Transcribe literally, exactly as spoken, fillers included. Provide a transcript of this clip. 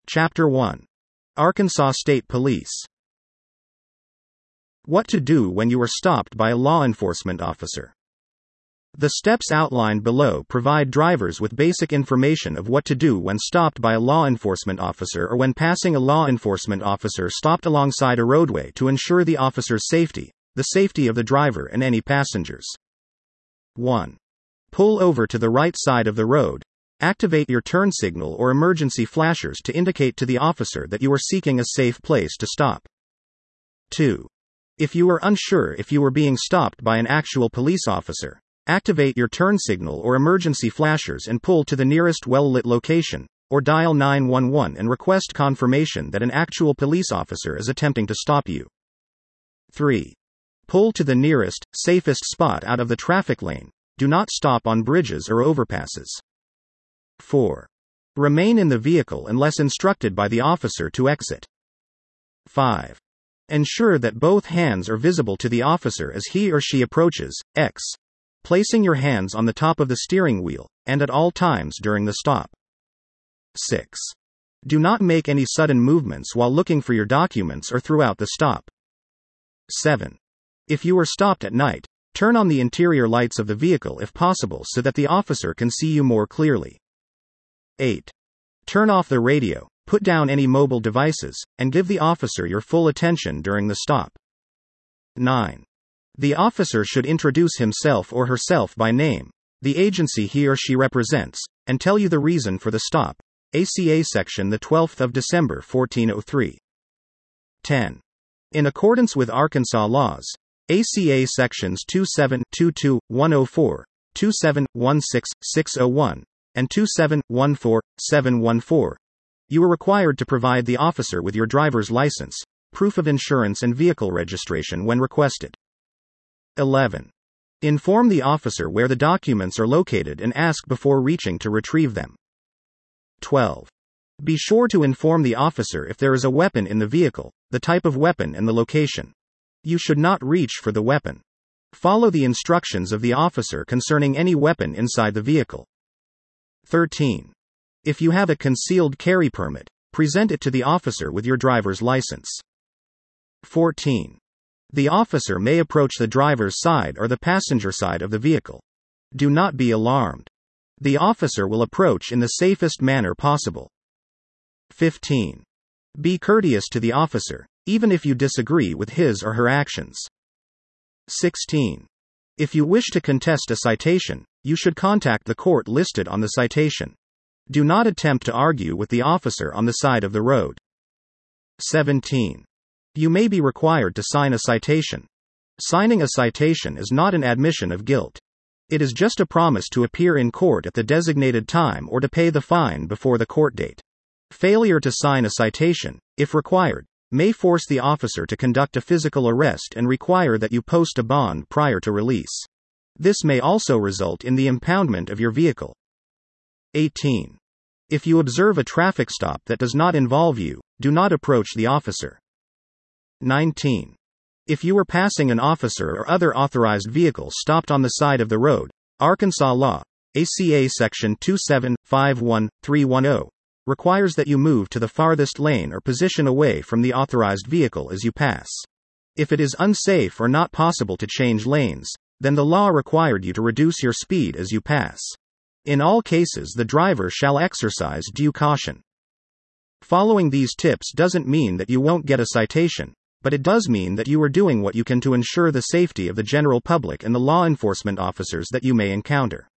Chapter one. Arkansas State Police. What to do when you are stopped by a law enforcement officer. The steps outlined below provide drivers with basic information of what to do when stopped by a law enforcement officer or when passing a law enforcement officer stopped alongside a roadway to ensure the officer's safety, the safety of the driver and any passengers. one. Pull over to the right side of the road. Activate your turn signal or emergency flashers to indicate to the officer that you are seeking a safe place to stop. two. If you are unsure if you are being stopped by an actual police officer, activate your turn signal or emergency flashers and pull to the nearest well-lit location, or dial nine one one and request confirmation that an actual police officer is attempting to stop you. three. Pull to the nearest, safest spot out of the traffic lane. Do not stop on bridges or overpasses. four. Remain in the vehicle unless instructed by the officer to exit. five. Ensure that both hands are visible to the officer as he or she approaches, X. Placing your hands on the top of the steering wheel, and at all times during the stop. six. Do not make any sudden movements while looking for your documents or throughout the stop. seven. If you are stopped at night, turn on the interior lights of the vehicle if possible so that the officer can see you more clearly. eight. Turn off the radio, put down any mobile devices, and give the officer your full attention during the stop. nine. The officer should introduce himself or herself by name, the agency he or she represents, and tell you the reason for the stop. A C A Section the twelfth of December fourteen oh three. ten. In accordance with Arkansas laws, A C A Sections twenty-seven twenty-two one oh four, twenty-seven sixteen six oh one, and twenty-seven fourteen seven fourteen, you are required to provide the officer with your driver's license, proof of insurance and vehicle registration when requested. eleven. Inform the officer where the documents are located and ask before reaching to retrieve them. twelve. Be sure to inform the officer if there is a weapon in the vehicle, the type of weapon and the location. You should not reach for the weapon. Follow the instructions of the officer concerning any weapon inside the vehicle. thirteen. If you have a concealed carry permit, present it to the officer with your driver's license. fourteen. The officer may approach the driver's side or the passenger side of the vehicle. Do not be alarmed. The officer will approach in the safest manner possible. fifteen. Be courteous to the officer, even if you disagree with his or her actions. sixteen. If you wish to contest a citation, you should contact the court listed on the citation. Do not attempt to argue with the officer on the side of the road. seventeen. You may be required to sign a citation. Signing a citation is not an admission of guilt. It is just a promise to appear in court at the designated time or to pay the fine before the court date. Failure to sign a citation, if required, may force the officer to conduct a physical arrest and require that you post a bond prior to release. This may also result in the impoundment of your vehicle. eighteen. If you observe a traffic stop that does not involve you, do not approach the officer. nineteen. If you are passing an officer or other authorized vehicle stopped on the side of the road, Arkansas law, A C A Section twenty-seven fifty-one three ten, requires that you move to the farthest lane or position away from the authorized vehicle as you pass. If it is unsafe or not possible to change lanes, then the law required you to reduce your speed as you pass. In all cases, the driver shall exercise due caution. Following these tips doesn't mean that you won't get a citation, but it does mean that you are doing what you can to ensure the safety of the general public and the law enforcement officers that you may encounter.